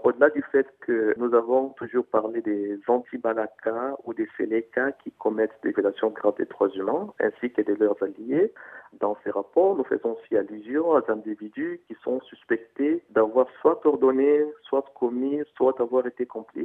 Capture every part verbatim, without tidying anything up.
Au-delà du fait que nous avons toujours parlé des anti-Balaka ou des Séléka qui commettent des violations graves des droits humains, ainsi que de leurs alliés, dans ces rapports, nous faisons aussi allusion à des individus qui sont suspectés d'avoir soit ordonné, soit commis, soit d'avoir été complices,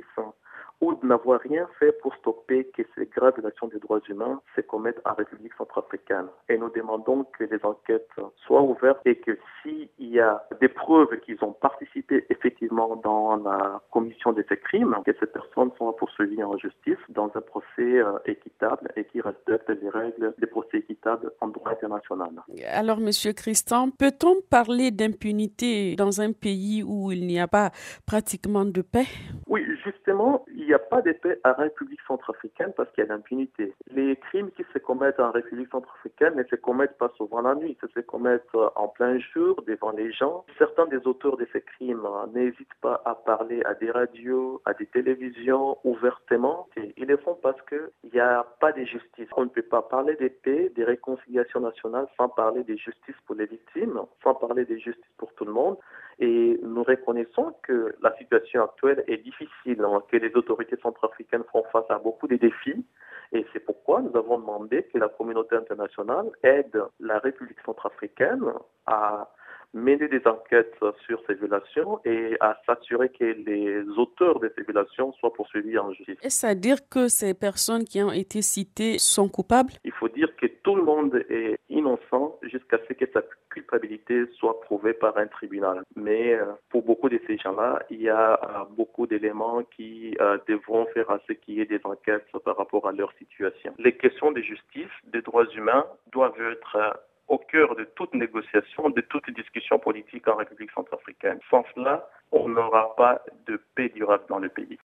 ou de n'avoir rien fait pour stopper que ces graves violations des droits humains se commettent en République centrafricaine. Et nous demandons que les enquêtes soient ouvertes et que s'il y a des preuves qu'ils ont participé effectivement dans la commission de ces crimes, que ces personnes soient poursuivies en justice dans un procès euh, équitable et qui respecte les règles des procès équitables en droit international. Alors, Monsieur Christian, peut-on parler d'impunité dans un pays où il n'y a pas pratiquement de paix? Oui, justement, il n'y a pas de paix en République centrafricaine parce qu'il y a l'impunité. Les crimes qui se commettent en République centrafricaine ne se commettent pas souvent la nuit, ils se commettent en plein jour devant les gens. Certains des auteurs de ces crimes n'hésitent pas à parler à des radios, à des télévisions ouvertement. Et ils le font parce qu'il n'y a pas de justice. On ne peut pas parler de paix, de réconciliation nationale sans parler de justice pour les victimes, sans parler de justice pour tout le monde. Et nous reconnaissons que la situation actuelle est difficile, hein, que les autorités centrafricaines font face à beaucoup de défis. Et c'est pourquoi nous avons demandé que la communauté internationale aide la République centrafricaine à mener des enquêtes sur ces violations et à s'assurer que les auteurs de ces violations soient poursuivis en justice. Est-ce à dire que ces personnes qui ont été citées sont coupables? Il faut dire que tout le monde est innocent jusqu'à ce que sa culpabilité soit prouvée par un tribunal. Mais euh, pour beaucoup de ces gens-là, il y a euh, beaucoup d'éléments qui euh, devront faire à ce qu'il y ait des enquêtes par rapport à leur situation. Les questions de justice, des droits humains doivent être euh, au cœur de toute négociation, de toute discussion politique en République centrafricaine. Sans cela, on n'aura pas de paix durable dans le pays.